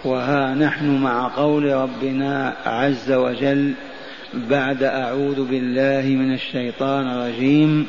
وها نحن مع قول ربنا عز وجل بعد أعوذ بالله من الشيطان الرجيم: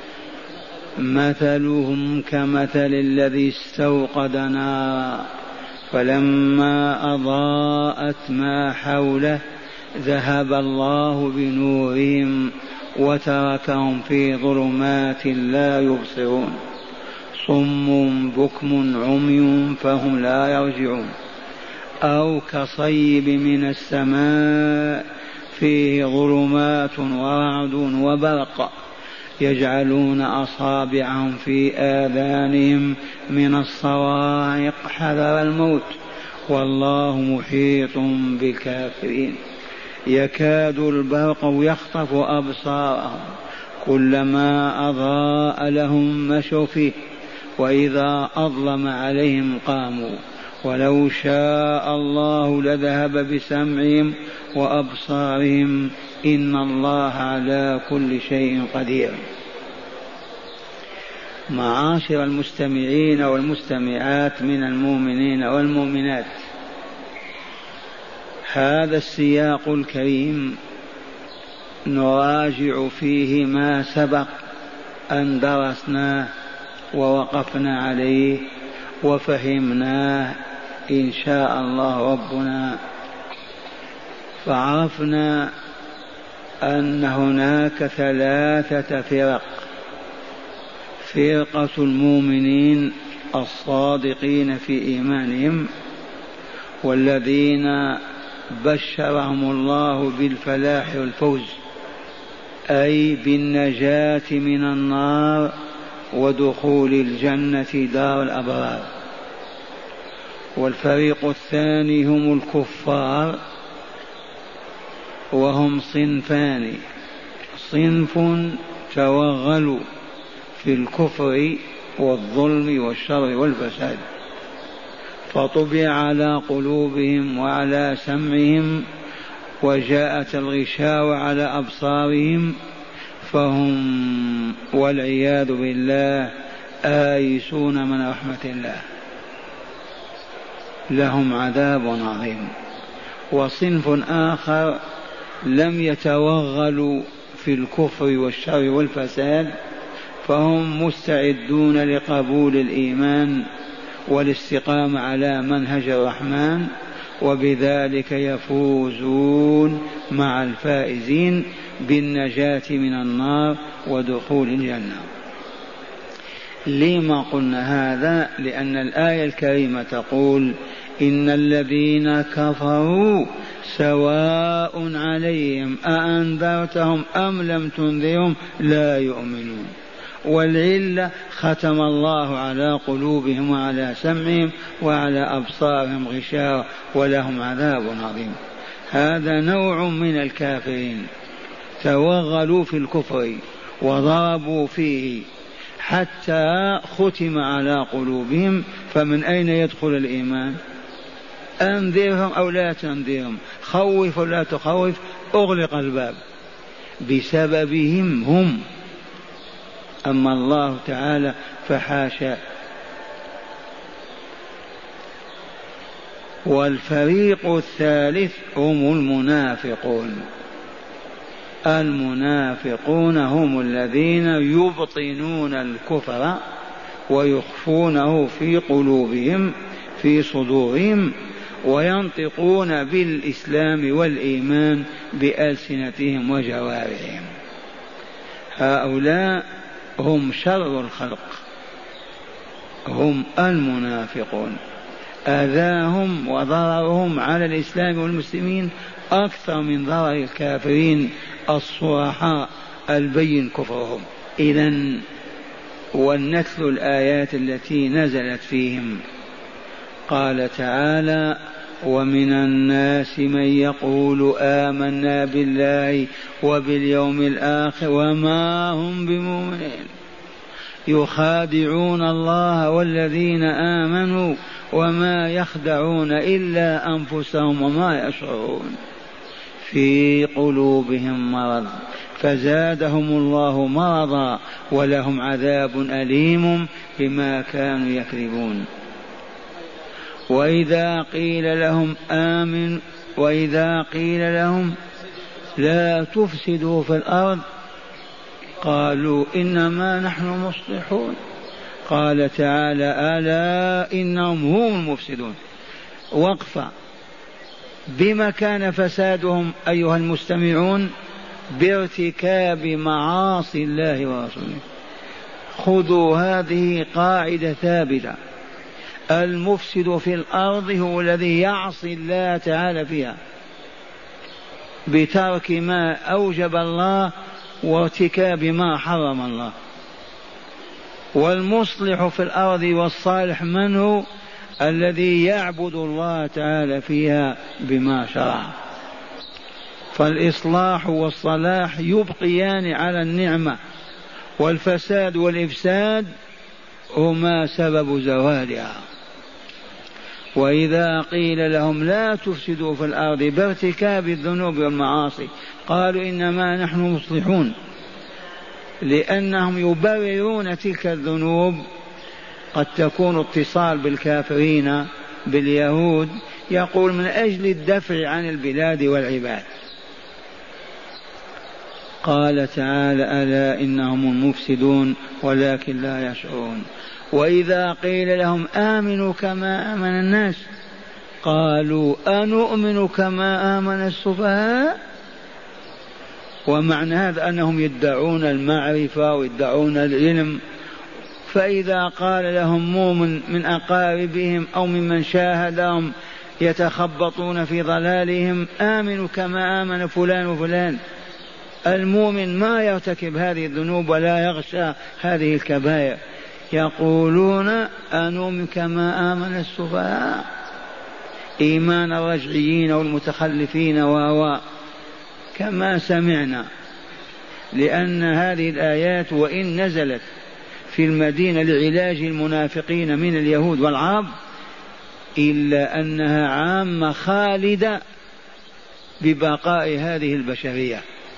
مثلهم كمثل الذي استوقد نارا فلما أضاءت ما حوله ذهب الله بنورهم وتركهم في ظلمات لا يبصرون صم بكم عمي فهم لا يرجعون أو كصيب من السماء فيه ظلمات ورعد وبرق يجعلون أصابعهم في آذانهم من الصواعق حذر الموت والله محيط بالكافرين يكاد البرق يخطف أبصارهم كلما أضاء لهم مشوا فيه وإذا أظلم عليهم قاموا ولو شاء الله لذهب بسمعهم وأبصارهم إن الله على كل شيء قدير. معاشر المستمعين والمستمعات من المؤمنين والمؤمنات، هذا السياق الكريم نراجع فيه ما سبق أن درسناه ووقفنا عليه وفهمناه إن شاء الله ربنا، فعرفنا أن هناك 3 فرق: فرقة المؤمنين الصادقين في إيمانهم والذين بشرهم الله بالفلاح والفوز أي بالنجاة من النار ودخول الجنة دار الأبرار. والفريق الثاني هم الكفار وهم صنفان: صنف توغلوا في الكفر والظلم والشر والفساد فطبع على قلوبهم وعلى سمعهم وجاءت الغشاوة على أبصارهم فهم والعياذ بالله آيسون من رحمة الله، لهم عذاب عظيم. وصنف آخر لم يتوغلوا في الكفر والشر والفساد فهم مستعدون لقبول الإيمان والاستقامة على منهج الرحمن وبذلك يفوزون مع الفائزين بالنجاة من النار ودخول الجنة. لما قلنا هذا؟ لأن الآية الكريمة تقول: إن الذين كفروا سواء عليهم أأنذرتهم أم لم تنذرهم لا يؤمنون. والعلة ختم الله على قلوبهم وعلى سمعهم وعلى أبصارهم غشاوة ولهم عذاب عظيم. هذا نوع من الكافرين توغلوا في الكفر وضربوا فيه حتى ختم على قلوبهم، فمن أين يدخل الإيمان؟ أنذرهم أو لا تنذرهم، خوف ولا تخوف، أغلق الباب بسببهم هم. أما الله تعالى فحاشا. والفريق الثالث هم المنافقون. المنافقون هم الذين يبطنون الكفر ويخفونه في قلوبهم في صدورهم وينطقون بالإسلام والإيمان بألسنتهم وجوارحهم. هؤلاء هم شر الخلق، هم المنافقون. أذاهم وضررهم على الإسلام والمسلمين أكثر من ضرر الكافرين الصرحاء البين كفرهم. إذن ونتل الآيات التي نزلت فيهم. قال تعالى: ومن الناس من يقول آمنا بالله وباليوم الآخر وما هم بمؤمنين يخادعون الله والذين آمنوا وما يخدعون إلا أنفسهم وما يشعرون في قلوبهم مرض فزادهم الله مرضا ولهم عذاب أليم بما كانوا يكذبون. وإذا قيل لهم آمن وإذا قيل لهم لا تفسدوا في الأرض قالوا إنما نحن مصلحون. قال تعالى ألا إنهم هم المفسدون. وقفة. بما كان فسادهم أيها المستمعون؟ بارتكاب معاصي الله ورسوله. خذوا هذه قاعدة ثابتة: المفسد في الأرض هو الذي يعصي الله تعالى فيها بترك ما أوجب الله وارتكاب ما حرم الله. والمصلح في الأرض والصالح من هو؟ الذي يعبد الله تعالى فيها بما شرع. فالإصلاح والصلاح يبقيان على النعمة، والفساد والإفساد هما سبب زوالها. وإذا قيل لهم لا تفسدوا في الأرض بارتكاب الذنوب والمعاصي قالوا إنما نحن مصلحون، لأنهم يبررون تلك الذنوب. قد تكون اتصال بالكافرين باليهود، يقول من أجل الدفع عن البلاد والعباد. قال تعالى ألا إنهم المفسدون ولكن لا يشعرون. وإذا قيل لهم آمنوا كما آمن الناس قالوا أنؤمن كما آمن السفهاء. ومعنى هذا أنهم يدعون المعرفة ويدعون العلم، فإذا قال لهم مؤمن من أقاربهم أو ممن شاهدهم يتخبطون في ضلالهم آمنوا كما آمن فلان وفلان. المؤمن ما يرتكب هذه الذنوب ولا يغشى هذه الكبائر. يقولون أنؤمن كما آمن السفهاء، إيمان الرجعيين والمتخلفين وهو كما سمعنا. لأن هذه الآيات وإن نزلت في المدينة لعلاج المنافقين من اليهود والعرب إلا أنها عامة خالدة ببقاء هذه البشرية،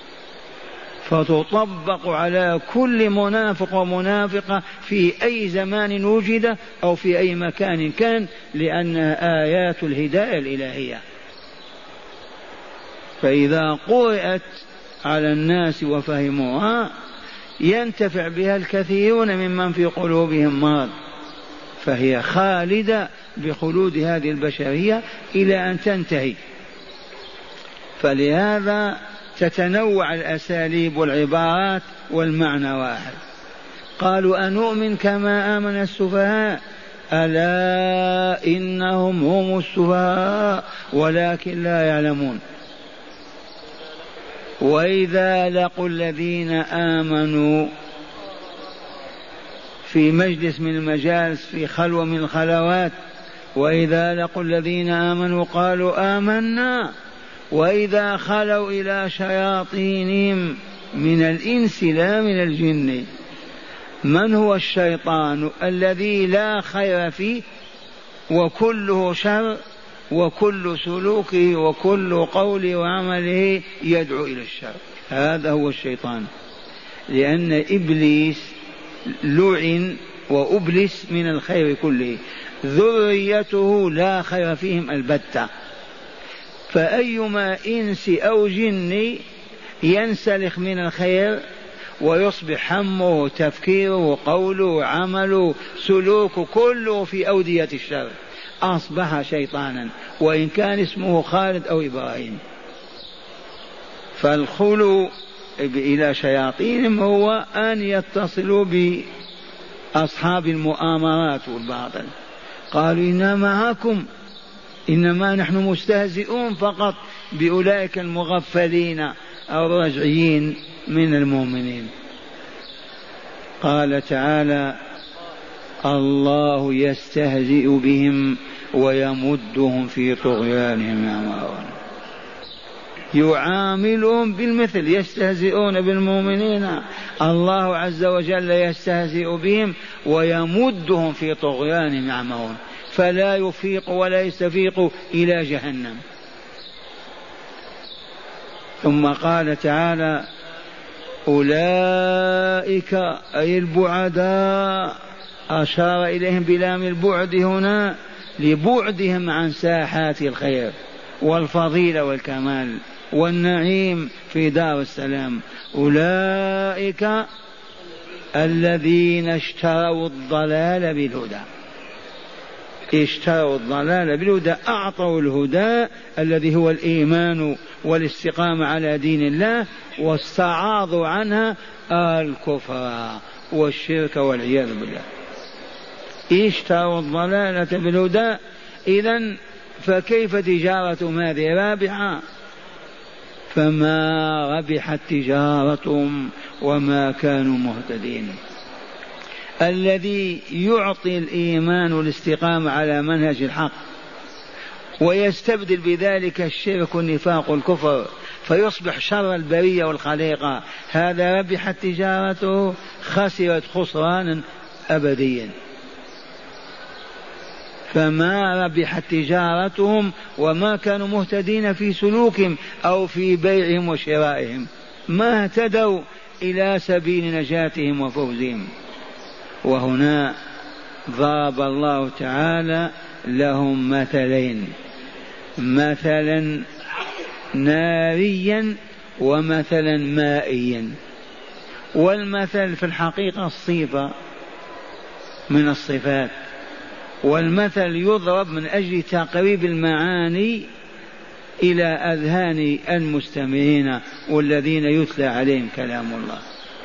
فتطبق على كل منافق ومنافقة في أي زمان وجد أو في أي مكان كان، لأنها آيات الهداية الإلهية. فإذا قرأت على الناس وفهموها ينتفع بها الكثيرون ممن في قلوبهم مرض، فهي خالدة بخلود هذه البشرية إلى أن تنتهي. فلهذا تتنوع الأساليب والعبارات والمعنى واحد. قالوا أنؤمن كما آمن السفهاء ألا إنهم هم السفهاء ولكن لا يعلمون. وإذا لقوا الذين آمنوا في مجلس من المجالس في خلوة من الخلوات، وإذا لقوا الذين آمنوا قالوا آمنا، وإذا خلوا إلى شياطينهم من الإنس لا من الجن. من هو الشيطان؟ الذي لا خير فيه وكله شر، وكل سلوكه وكل قوله وعمله يدعو إلى الشر. هذا هو الشيطان. لأن إبليس لعن وأبلس من الخير كله، ذريته لا خير فيهم البتة. فأيما إنس أو جن ينسلخ من الخير ويصبح همه تفكيره قوله عمله سلوكه كله في أودية الشر أصبح شيطانا، وإن كان اسمه خالد أو إبراهيم. فالخلو إلى شياطينهم هو أن يتصلوا بأصحاب المؤامرات والباطل. قالوا إنا معكم إنما نحن مستهزئون فقط بأولئك المغفلين أو الرجعيين من المؤمنين. قال تعالى الله يستهزئ بهم ويمدهم في طغيانهم يعمهون. يعاملهم بالمثل، يستهزئون بالمؤمنين، الله عز وجل يستهزئ بهم ويمدهم في طغيانهم يعمهون، فلا يفيق ولا يستفيق إلى جهنم. ثم قال تعالى أولئك أي البعداء، أشار إليهم بلام البعد هنا لبعدهم عن ساحات الخير والفضيلة والكمال والنعيم في دار السلام. أولئك الذين اشتروا الضلال بالهدى، اشتروا الضلال بالهدى، أعطوا الهدى الذي هو الإيمان والاستقامة على دين الله، واستعاضوا عنها الكفر والشرك والعياذ بالله. اشتروا الضلالة بالهدى. إذن فكيف تجارتهم هذه رابحة؟ فما ربحت تجارتهم وما كانوا مهتدين. الذي يعطي الإيمان والاستقامة على منهج الحق ويستبدل بذلك الشرك والنفاق والكفر فيصبح شر البرية والخليقة، هذا ربحت تجارته، خسرت خسرانا أبديا. فما ربحت تجارتهم وما كانوا مهتدين في سلوكهم أو في بيعهم وشرائهم، ما اهتدوا إلى سبيل نجاتهم وفوزهم. وهنا ضرب الله تعالى لهم مثلين، مثلا ناريا ومثلا مائيا. والمثل في الحقيقة الصفة من الصفات، والمثل يضرب من أجل تقريب المعاني إلى أذهان المستمعين والذين يتلى عليهم كلام الله.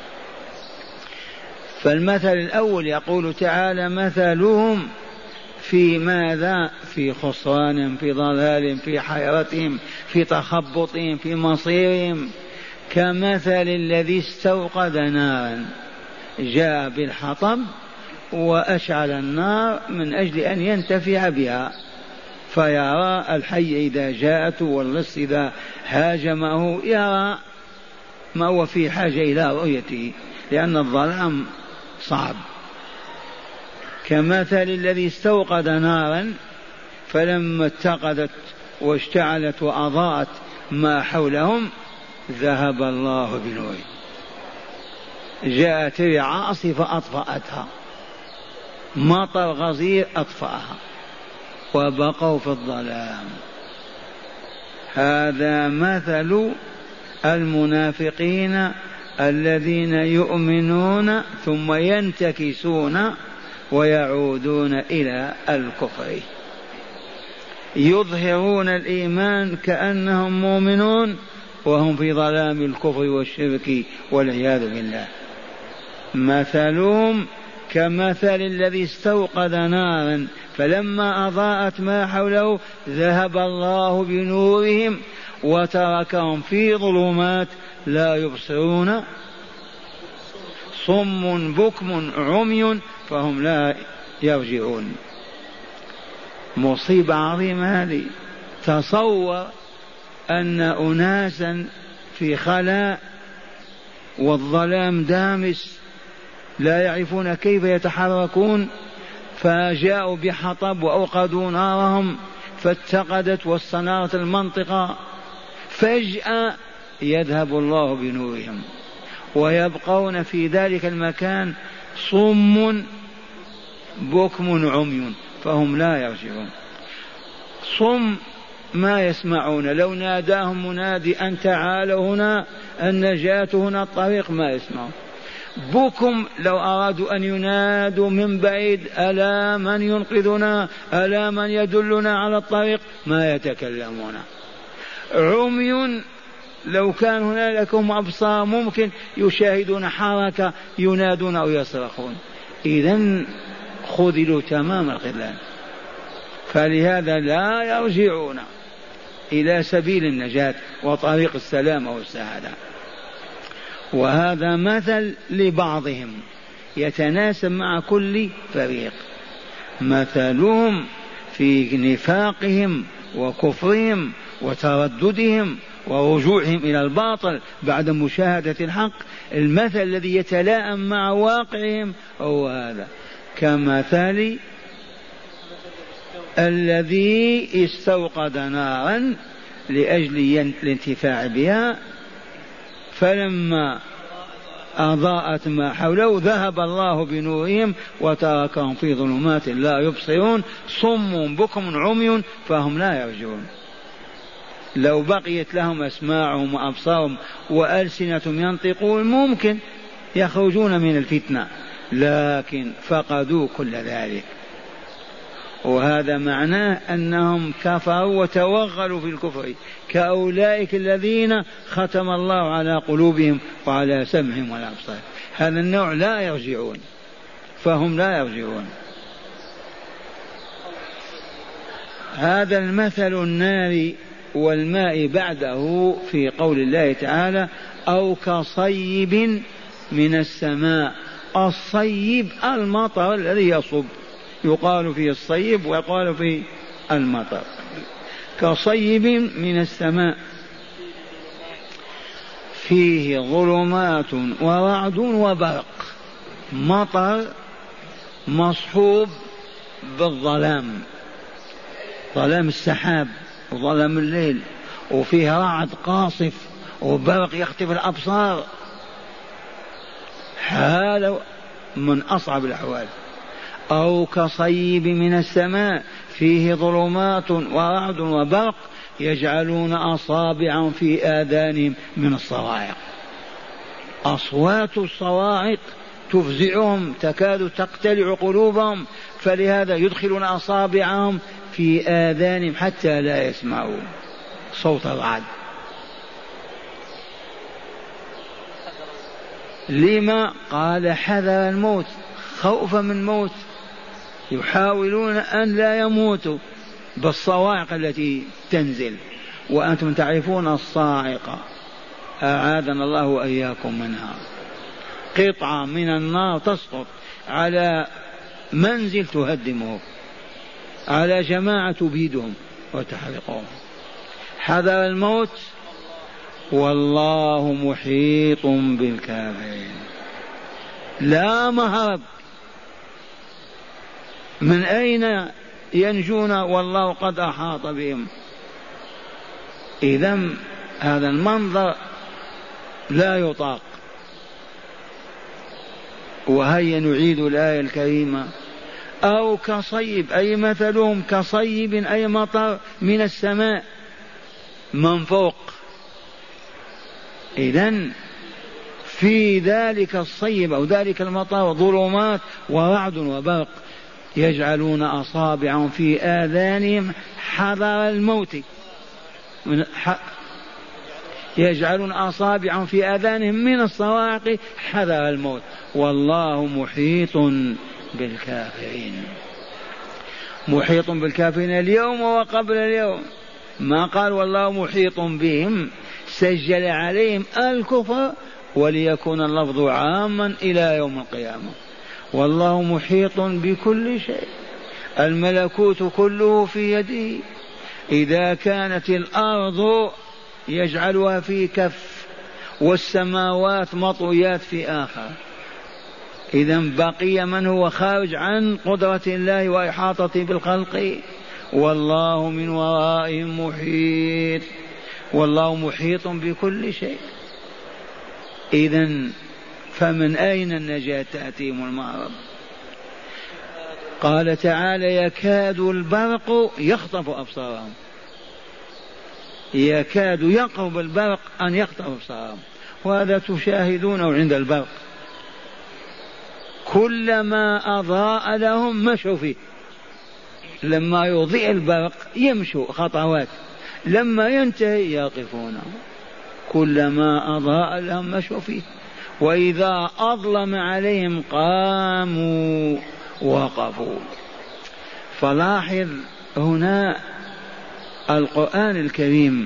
فالمثل الأول يقول تعالى مثلهم في ماذا؟ في خسران، في ضلال، في حيرتهم، في تخبطهم، في مصيرهم، كمثل الذي استوقد نارا، جاء بالحطب وأشعل النار من أجل أن ينتفع بها، فيرى الحي إذا جاءته واللص إذا هاجمه يرى ما هو في حاجة إلى رؤيته لأن الظلام صعب. كمثل الذي استوقد نارا فلما اتقدت واشتعلت وأضاءت ما حولهم ذهب الله بنوره، جاءت عاصفة أطفأتها، مطر غزير أطفأها وبقوا في الظلام. هذا مثل المنافقين الذين يؤمنون ثم ينتكسون ويعودون إلى الكفر، يظهرون الإيمان كأنهم مؤمنون وهم في ظلام الكفر والشرك والعياذ بالله. مثلهم كمثل الذي استوقد نارا فلما أضاءت ما حوله ذهب الله بنورهم وتركهم في ظلمات لا يبصرون، صم بكم عمي فهم لا يرجعون. مصيبة عظيمة هذه. تصور أن أناسا في خلاء والظلام دامس لا يعرفون كيف يتحركون، فجاءوا بحطب وأوقدوا نارهم فاتقدت واستنارت المنطقة، فجأة يذهب الله بنورهم ويبقون في ذلك المكان صم بكم عمي فهم لا يرجعون. صم ما يسمعون، لو ناداهم منادي أن تعالوا هنا النجاة هنا الطريق ما يسمعون. بكم لو أرادوا أن ينادوا من بعيد ألا من ينقذنا ألا من يدلنا على الطريق ما يتكلمون. عمي لو كان هنالك أبصار ممكن يشاهدون حركة ينادون أو يصرخون. إذن خذلوا تمام الخذلان، فلهذا لا يرجعون إلى سبيل النجاة وطريق السلام والسعادة. وهذا مثل لبعضهم يتناسب مع كل فريق. مثلهم في نفاقهم وكفرهم وترددهم ورجوعهم إلى الباطل بعد مشاهدة الحق، المثل الذي يتلائم مع واقعهم هو هذا، كمثل الذي استوقد نارا لأجل الانتفاع بها فلما أضاءت ما حوله ذهب الله بنورهم وتركهم في ظلمات لا يبصرون صم بكم عمي فهم لا يرجعون. لو بقيت لهم أسماعهم وأبصارهم وألسنتهم ينطقون ممكن يخرجون من الفتنة، لكن فقدوا كل ذلك. وهذا معناه أنهم كفروا وتوغلوا في الكفر كأولئك الذين ختم الله على قلوبهم وعلى سمعهم والأبصار. هذا النوع لا يرجعون، فهم لا يرجعون. هذا المثل النار والماء بعده في قول الله تعالى أو كصيب من السماء. الصيب المطر الذي يصب، يقال فيه الصيب ويقال فيه المطر. كصيب من السماء فيه ظلمات ورعد وبرق. مطر مصحوب بالظلام، ظلام السحاب وظلام الليل، وفيه رعد قاصف وبرق يخطف الأبصار. هذا من أصعب الأحوال. أو كصيب من السماء فيه ظلمات ورعد وبرق يجعلون أصابعهم في آذانهم من الصواعق. أصوات الصواعق تفزعهم تكاد تقتلع قلوبهم، فلهذا يدخلون أصابعهم في آذانهم حتى لا يسمعوا صوت الرعد. لما؟ قال حذر الموت، خوفا من موت، يحاولون أن لا يموتوا بالصواعق التي تنزل. وأنتم تعرفون الصاعقة، أعاذنا الله وإياكم منها، قطعة من النار تسقط على منزل تهدمه، على جماعة تبيدهم وتحرقهم. حذر الموت، والله محيط بالكافرين. لا مهرب، من أين ينجون والله قد أحاط بهم. إذا هذا المنظر لا يطاق. وهيا نعيد الآية الكريمة. أو كصيب أي مثلهم كصيب أي مطر من السماء من فوق. إذن في ذلك الصيب أو ذلك المطر ظلمات ورعد وبرق يجعلون أصابعهم في آذانهم حذر الموت، يجعلون أصابعهم في آذانهم من الصواعق حذر الموت. والله محيط بالكافرين. محيط بالكافرين اليوم وقبل اليوم. ما قال والله محيط بهم، سجل عليهم الكفر وليكون اللفظ عاما إلى يوم القيامة. والله محيط بكل شيء، الملكوت كله في يده. إذا كانت الأرض يجعلها في كف والسماوات مطويات في آخر، إذا بقي من هو خارج عن قدرة الله وإحاطته بالخلق. والله من ورائهم محيط، والله محيط بكل شيء. إذن فمن أين النجاة تأتيهم المهرب؟ قال تعالى يكاد البرق يخطف أبصارهم، يكاد يقرب البرق أن يخطف أبصارهم، وهذا تشاهدونه عند البرق. كلما أضاء لهم مشوا فيه، لما يضيء البرق يمشوا خطوات، لما ينتهي يقفون. كلما أضاء لهم مشوا فيه، وإذا أظلم عليهم قاموا وقفوا. فلاحظ هنا القرآن الكريم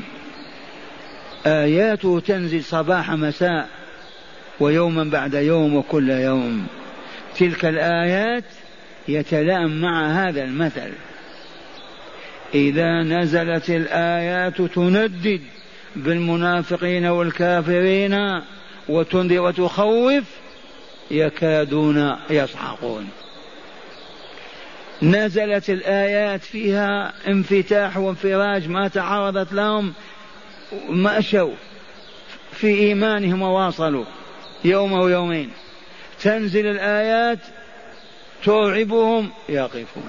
آياته تنزل صباح مساء ويوما بعد يوم وكل يوم. تلك الآيات يتلائم مع هذا المثل. إذا نزلت الآيات تندد بالمنافقين والكافرين وتنذر وتخوف يكادون يصعقون. نزلت الآيات فيها انفتاح وانفراج ما تعرضت لهم، مشوا في إيمانهم وواصلوا، يوم أو يومين، تنزل الآيات ترعبهم يقفون.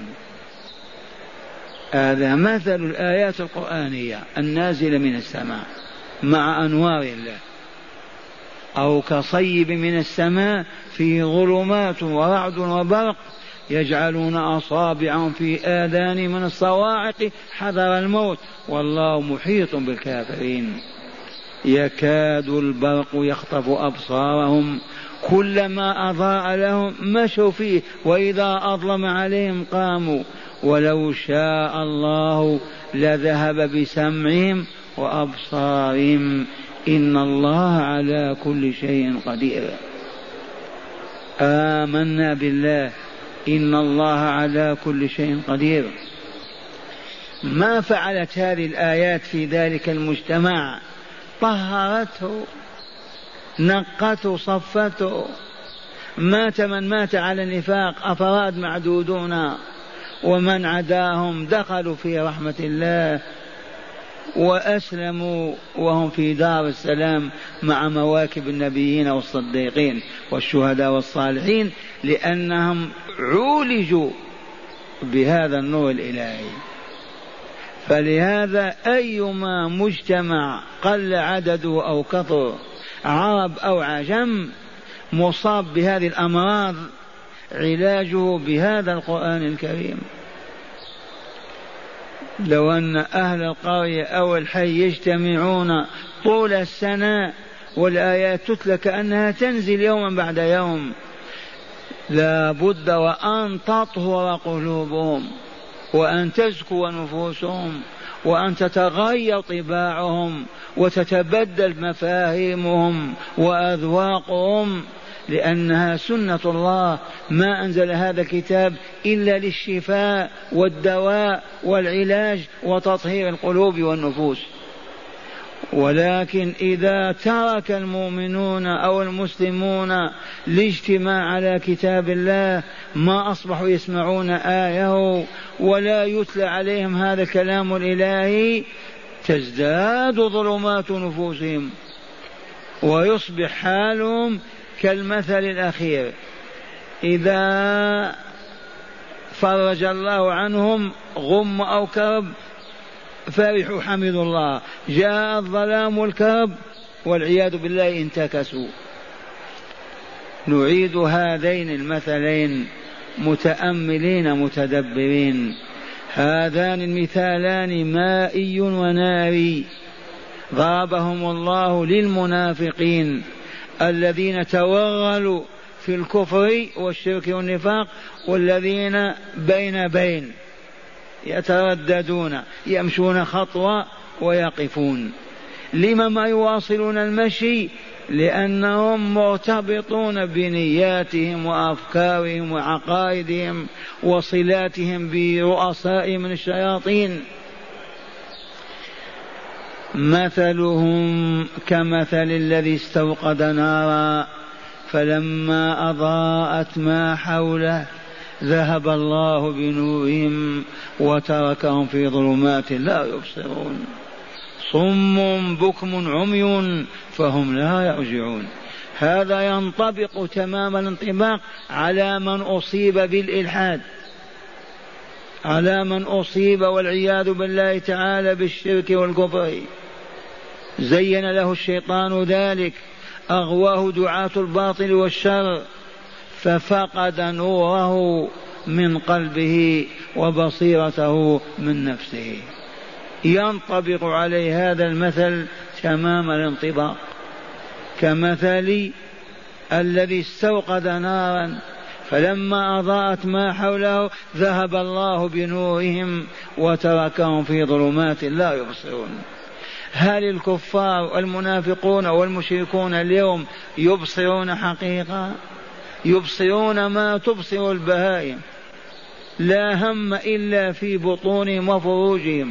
هذا مثل الآيات القرآنية النازلة من السماء مع أنوار الله، أو كصيب من السماء فيه ظلمات ورعد وبرق يجعلون أصابعهم في آذانهم من الصواعق حذر الموت والله محيط بالكافرين. يكاد البرق يخطف أبصارهم كلما أضاء لهم مشوا فيه وإذا أظلم عليهم قاموا ولو شاء الله لذهب بسمعهم وأبصارهم إن الله على كل شيء قدير. آمنا بالله إن الله على كل شيء قدير. ما فعلت هذه الآيات في ذلك المجتمع؟ طهرته، نقته، صفته. مات من مات على النفاق أفراد معدودون، ومن عداهم دخلوا في رحمة الله وأسلموا وهم في دار السلام مع مواكب النبيين والصديقين والشهداء والصالحين، لأنهم عولجوا بهذا النور الإلهي. فلهذا أيما مجتمع قل عدده أو كثر، عرب أو عجم، مصاب بهذه الأمراض علاجه بهذا القرآن الكريم. لو أن أهل القرية أو الحي يجتمعون طول السنة والآيات تتلى كأنها تنزل يوما بعد يوم، لا بد وأن تطهر قلوبهم وأن تزكو نفوسهم وأن تتغير طباعهم وتتبدل مفاهيمهم وأذواقهم، لأنها سنة الله. ما أنزل هذا الكتاب إلا للشفاء والدواء والعلاج وتطهير القلوب والنفوس. ولكن إذا ترك المؤمنون أو المسلمون الاجتماع على كتاب الله ما أصبحوا يسمعون آية ولا يتلى عليهم هذا الكلام الإلهي، تزداد ظلمات نفوسهم ويصبح حالهم كالمثل الأخير. إذا فرج الله عنهم غم أو كرب فرحوا حمدوا الله، جاء الظلام والكرب والعياذ بالله انتكسوا. نعيد هذين المثلين متأملين متدبرين. هذان المثالان مائي وناري ضربهم الله للمنافقين الذين توغلوا في الكفر والشرك والنفاق، والذين بين يترددون يمشون خطوة ويقفون. لما ما يواصلون المشي؟ لأنهم مرتبطون بنياتهم وأفكارهم وعقائدهم وصلاتهم برؤساء من الشياطين. مثلهم كمثل الذي استوقد نارا فلما أضاءت ما حوله ذهب الله بنورهم وتركهم في ظلمات لا يبصرون. صم بكم عمي فهم لا يرجعون. هذا ينطبق تمام الانطباق على من أصيب بالإلحاد، على من أصيب والعياذ بالله تعالى بالشرك والكفر. زين له الشيطان ذلك، أغواه دعاة الباطل والشر، ففقد نوره من قلبه وبصيرته من نفسه. ينطبق عليه هذا المثل تمام الانطباق، كمثل الذي استوقد نارا فلما أضاءت ما حوله ذهب الله بنورهم وتركهم في ظلمات لا يبصرون. هل الكفار المنافقون والمشركون اليوم يبصرون حقيقة؟ يبصرون ما تبصر البهائم، لا هم إلا في بطونهم وفروجهم.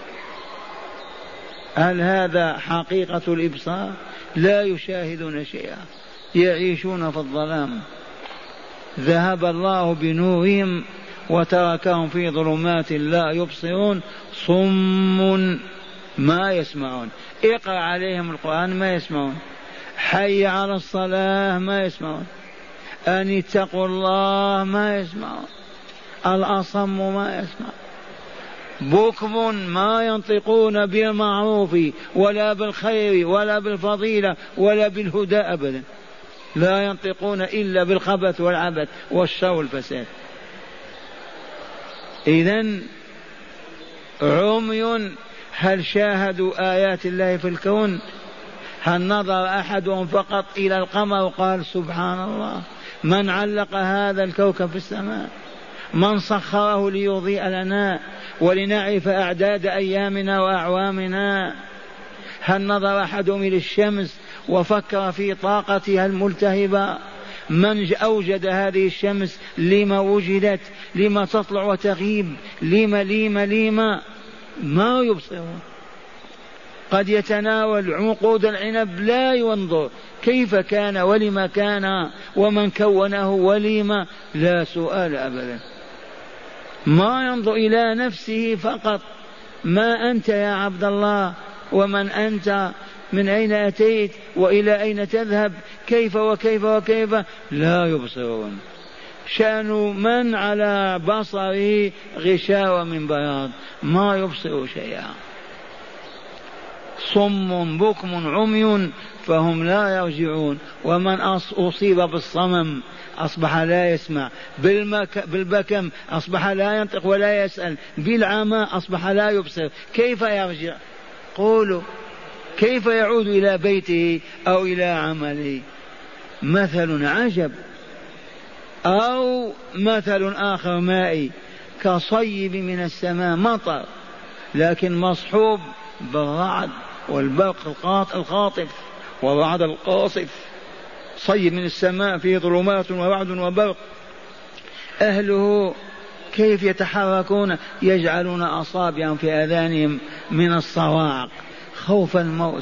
هل هذا حقيقة الإبصار؟ لا يشاهدون شيئا، يعيشون في الظلام. ذهب الله بنورهم وتركهم في ظلمات لا يبصرون. صم ما يسمعون، اقرأ عليهم القرآن ما يسمعون. حي على الصلاة ما يسمعون، أن اتقوا الله ما يسمعون، الأصم ما يسمع، بكم ما ينطقون بالمعروف ولا بالخير ولا بالفضيلة ولا بالهدى أبدا، لا ينطقون إلا بالخبث والعبث والشر والفساد. إذن عمي، هل شاهدوا آيات الله في الكون؟ هل نظر أحدهم فقط إلى القمر وقال سبحان الله؟ من علق هذا الكوكب في السماء؟ من سخره ليضيء لنا ولنعرف أعداد أيامنا وأعوامنا؟ هل نظر أحدهم إلى الشمس وفكر في طاقتها الملتهبة؟ من أوجد هذه الشمس؟ لما وجدت؟ لما تطلع وتغيب؟ لما ما يبصرون. قد يتناول عنقود العنب لا ينظر كيف كان ولما كان ومن كونه ولما، لا سؤال أبدا. ما ينظر إلى نفسه فقط، ما أنت يا عبد الله؟ ومن أنت؟ من أين أتيت وإلى أين تذهب؟ كيف وكيف وكيف؟ لا يبصرون. شأن من على بصره غشاوة من بياض، ما يبصر شيئا. صم بكم عمي فهم لا يرجعون. ومن أصيب بالصمم أصبح لا يسمع، بالبكم أصبح لا ينطق ولا يسأل، بالعمى أصبح لا يبصر، كيف يرجع؟ قولوا كيف يعود إلى بيته أو إلى عمله؟ مثل عجب. أو مثل آخر مائي كصيب من السماء، مطر لكن مصحوب بالرعد والبرق الخاطف والرعد القاصف. صيب من السماء فيه ظلمات ورعد وبرق، أهله كيف يتحركون؟ يجعلون أصابعهم في آذانهم من الصواعق خوف الموت.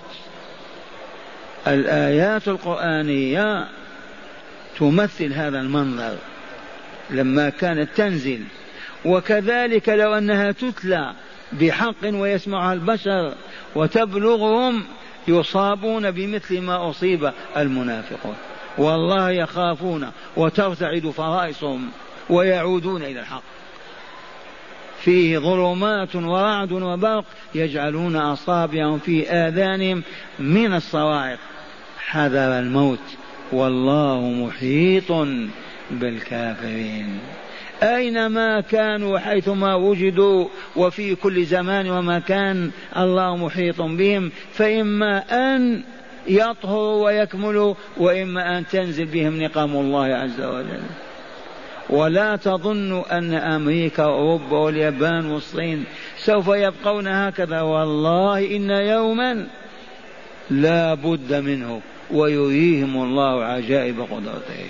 الآيات القرآنية تمثل هذا المنظر لما كانت تنزل. وكذلك لو أنها تتلى بحق ويسمعها البشر وتبلغهم يصابون بمثل ما أصيب المنافقون، والله يخافون وترتعد فرائصهم ويعودون إلى الحق. فيه ظلمات ورعد وبرق يجعلون أصابعهم في آذانهم من الصواعق حذر الموت، والله محيط بالكافرين. أينما كانوا حيثما وجدوا وفي كل زمان ومكان الله محيط بهم، فإما أن يطهروا ويكملوا وإما أن تنزل بهم نقم الله عز وجل. ولا تظنوا أن أمريكا وأوروبا واليابان والصين سوف يبقون هكذا، والله إن يوما لا بد منه ويريهم الله عجائب قدرته.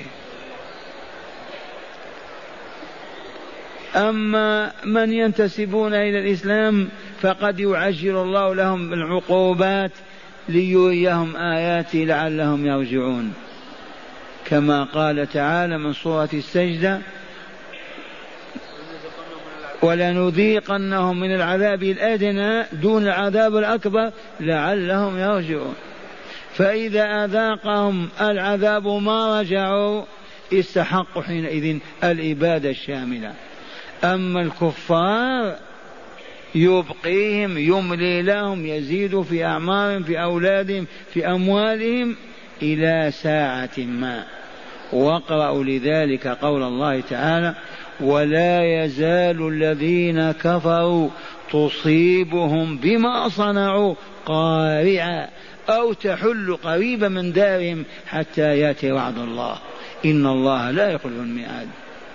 أما من ينتسبون إلى الإسلام فقد يعجل الله لهم بالعقوبات ليريهم آياته لعلهم يرجعون، كما قال تعالى من سورة السجدة ولنذيقنهم من العذاب الأدنى دون العذاب الأكبر لعلهم يرجعون. فإذا أذاقهم العذاب ما رجعوا استحقوا حينئذ الإبادة الشاملة. أما الكفار يبقيهم يملي لهم يزيد في أعمارهم في أولادهم في أموالهم إلى ساعة ما. واقرأوا لذلك قول الله تعالى ولا يزال الذين كفروا تصيبهم بما صنعوا قارعة أو تحل قريبا من دارهم حتى يأتي وعد الله إن الله لا يخلف الميعاد.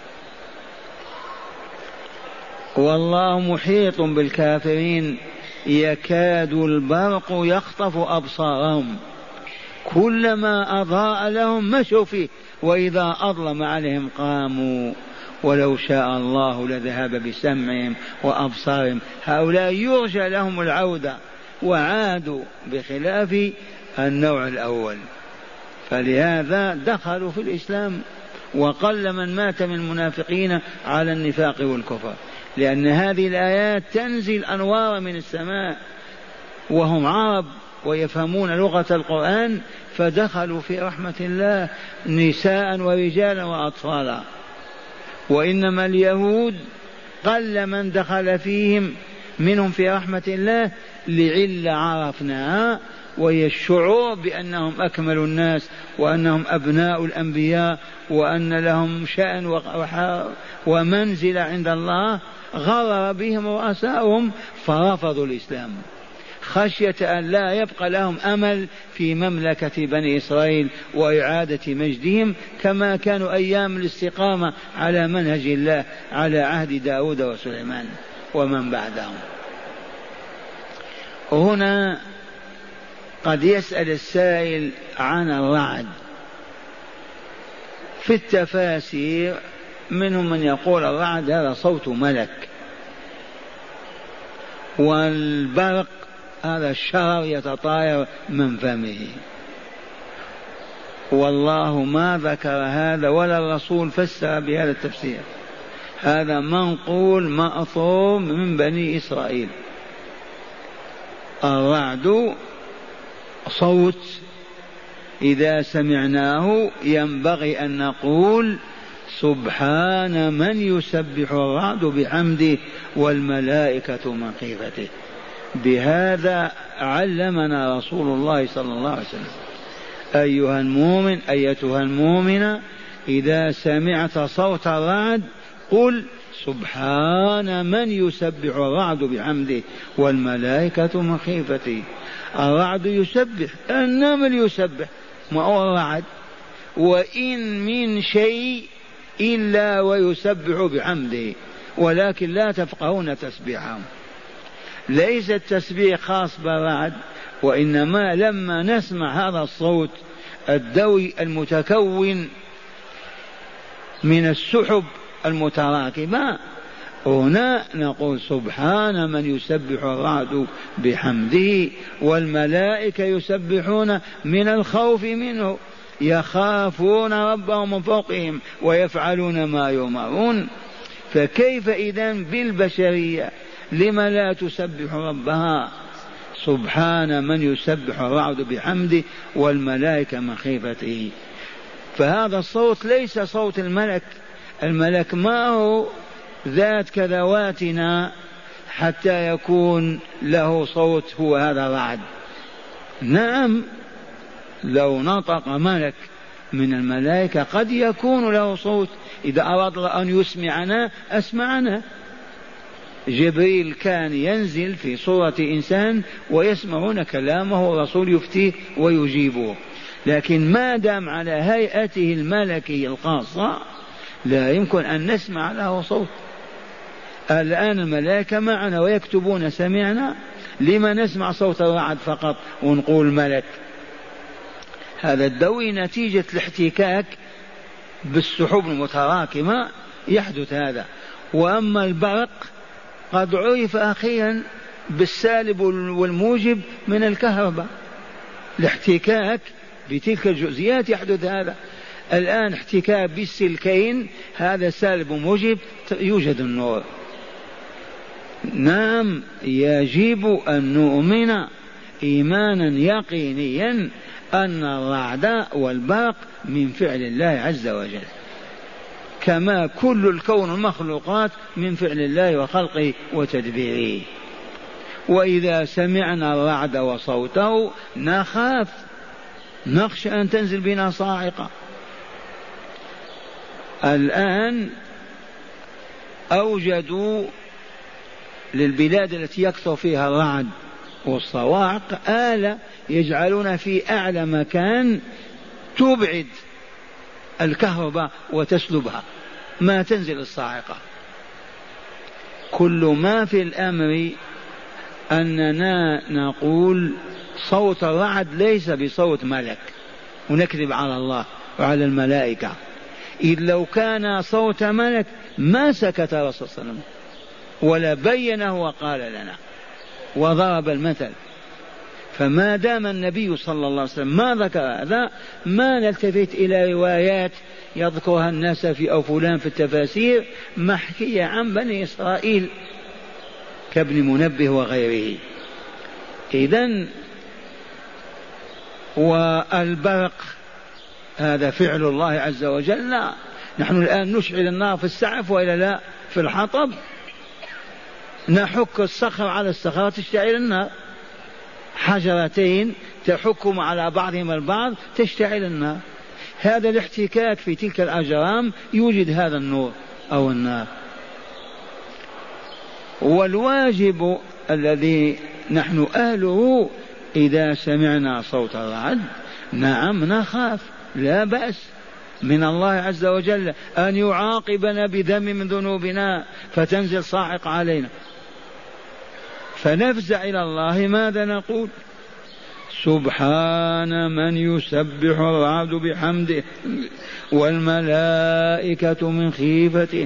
والله محيط بالكافرين يكاد البرق يخطف أبصارهم كلما أضاء لهم مشوا فيه وإذا أظلم عليهم قاموا ولو شاء الله لذهب بسمعهم وأبصارهم. هؤلاء يرجى لهم العودة وعادوا بخلاف النوع الأول، فلهذا دخلوا في الإسلام. وقل من مات من المنافقين على النفاق والكفر، لأن هذه الآيات تنزل أنوار من السماء وهم عرب ويفهمون لغة القرآن فدخلوا في رحمة الله نساء ورجالا وأطفالا. وإنما اليهود قل من دخل فيهم منهم في رحمة الله لعلة عرفناها، وهي الشعور بأنهم أكمل الناس وأنهم أبناء الأنبياء وأن لهم شأن ومنزلة عند الله. غرر بهم رؤساؤهم فرفضوا الإسلام خشية أن لا يبقى لهم أمل في مملكة بني إسرائيل وإعادة مجدهم كما كانوا أيام الاستقامة على منهج الله على عهد داود وسليمان ومن بعدهم. هنا قد يسأل السائل عن الرعد. في التفاسير منهم من يقول الرعد هذا صوت ملك، والبرق هذا الشرر يتطاير من فمه. والله ما ذكر هذا ولا الرسول فسر بهذا التفسير، هذا منقول مأثور من بني إسرائيل. الرعد صوت إذا سمعناه ينبغي أن نقول سبحان من يسبح الرعد بحمده والملائكة من خيفته. بهذا علمنا رسول الله صلى الله عليه وسلم. أيها المؤمن أيتها المؤمنة إذا سمعت صوت الرعد قل سبحان من يسبح الرعد بحمده والملائكة من خيفته. الرعد يسبح، النمل يسبح، ما هو الرعد؟ وإن من شيء إلا ويسبح بحمده ولكن لا تفقهون تسبيحهم. ليس التسبيح خاص بالرعد، وإنما لما نسمع هذا الصوت الدوي المتكون من السحب المتراكمة هنا نقول سبحان من يسبح الرعد بحمده والملائكة يسبحون من الخوف منه، يخافون ربهم من فوقهم ويفعلون ما يؤمرون. فكيف إذن بالبشرية لما لا تسبح ربها؟ سبحان من يسبح الرعد بحمده والملائكة من خيفته. فهذا الصوت ليس صوت الملك، الملك ما هو ذات كذواتنا حتى يكون له صوت هو هذا الرعد. نعم لو نطق ملك من الملائكة قد يكون له صوت، إذا أراد أن يسمعنا أسمعنا. جبريل كان ينزل في صورة إنسان ويسمعون كلامه والرسول يفتيه ويجيبه، لكن ما دام على هيئته الملكية الخاصة لا يمكن أن نسمع له صوت. الآن الملائكة معنا ويكتبون سمعنا، لما نسمع صوت الرعد فقط ونقول ملك؟ هذا الدوي نتيجة الاحتكاك بالسحب المتراكمة يحدث هذا. وأما البرق قد عرف أخيرا بالسالب والموجب من الكهرباء، الاحتكاك بتلك الجزئيات يحدث هذا. الآن احتكاك بالسلكين هذا سالب وموجب يوجد النور. نعم يجب أن نؤمن إيمانا يقينيا أن الرعد والبرق من فعل الله عز وجل، كما كل الكون المخلوقات من فعل الله وخلقه وتدبيره. وإذا سمعنا الرعد وصوته نخاف، نخشى أن تنزل بنا صاعقة. الآن أوجدوا للبلاد التي يكثر فيها الرعد والصواعق آلة يجعلون في أعلى مكان تبعد الكهرباء وتسلبها، ما تنزل الصاعقة. كل ما في الأمر أننا نقول صوت الرعد ليس بصوت ملك ونكذب على الله وعلى الملائكة. إذ لو كان صوت ملك ما سكت الرسول صلى الله عليه وسلم ولا بينه وقال لنا وضرب المثل. فما دام النبي صلى الله عليه وسلم ما ذكر هذا ما نلتفت إلى روايات يذكرها الناس أو فلان في التفاسير محكية عن بني إسرائيل كابن منبه وغيره. إذن والبرق هذا فعل الله عز وجل. لا، نحن الآن نشعل النار في السعف وإلا لا في الحطب، نحك الصخر على الصخرة تشتعل النار، حجرتين تحكم على بعضهم البعض تشتعل النار. هذا الاحتكاك في تلك الأجرام يوجد هذا النور أو النار. والواجب الذي نحن أهله إذا سمعنا صوت الرعد نعم نخاف، لا بأس من الله عز وجل أن يعاقبنا بذنب من ذنوبنا فتنزل صاعقة علينا، فنفزع إلى الله. ماذا نقول؟ سبحان من يسبح الرعد بحمده والملائكة من خيفته.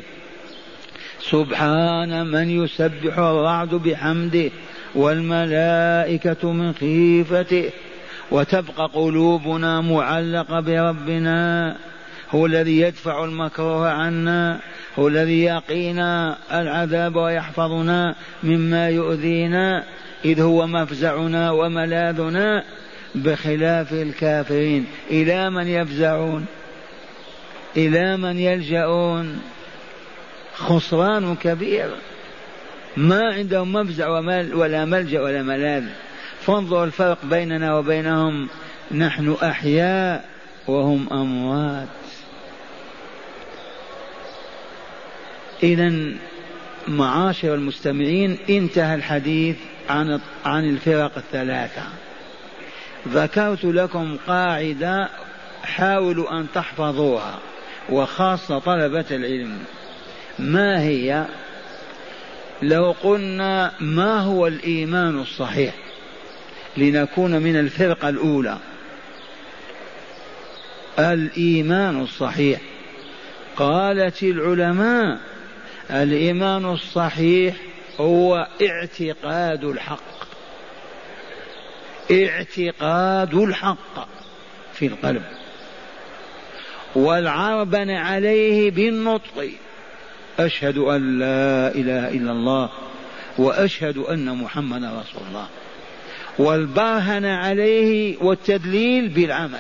سبحان من يسبح الرعد بحمده والملائكة من خيفته. وتبقى قلوبنا معلقة بربنا، هو الذي يدفع المكروه عنا، هو الذي يقينا العذاب ويحفظنا مما يؤذينا، إذ هو مفزعنا وملاذنا، بخلاف الكافرين. إلى من يفزعون؟ إلى من يلجؤون؟ خسران كبير، ما عندهم مفزع ولا ملجأ ولا ملاذ. فانظر الفرق بيننا وبينهم، نحن أحياء وهم أموات. إذن معاشر المستمعين، انتهى الحديث عن الفرق الثلاثة. ذكرت لكم قاعدة حاولوا أن تحفظوها، وخاصة طلبة العلم. ما هي؟ لو قلنا ما هو الإيمان الصحيح لنكون من الفرقة الأولى، الإيمان الصحيح، قالت العلماء الإيمان الصحيح هو اعتقاد الحق، اعتقاد الحق في القلب، والعربن عليه بالنطق، أشهد أن لا إله إلا الله وأشهد أن محمدا رسول الله، والبرهن عليه والتدليل بالعمل.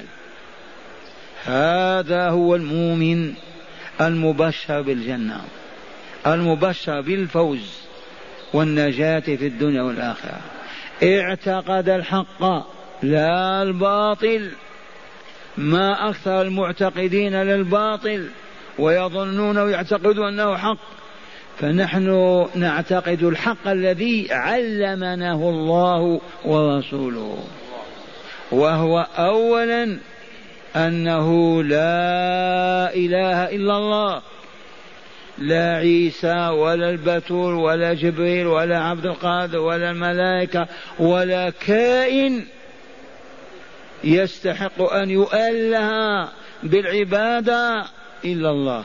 هذا هو المؤمن المبشر بالجنة، المبشر بالفوز والنجاة في الدنيا والآخرة. اعتقد الحق لا الباطل. ما أكثر المعتقدين للباطل ويظنون ويعتقدون أنه حق، فنحن نعتقد الحق الذي علمناه الله ورسوله، وهو أولا أنه لا إله إلا الله، لا عيسى ولا البتول ولا جبريل ولا عبد القادر ولا الملائكة ولا كائن يستحق أن يؤله بالعبادة إلا الله.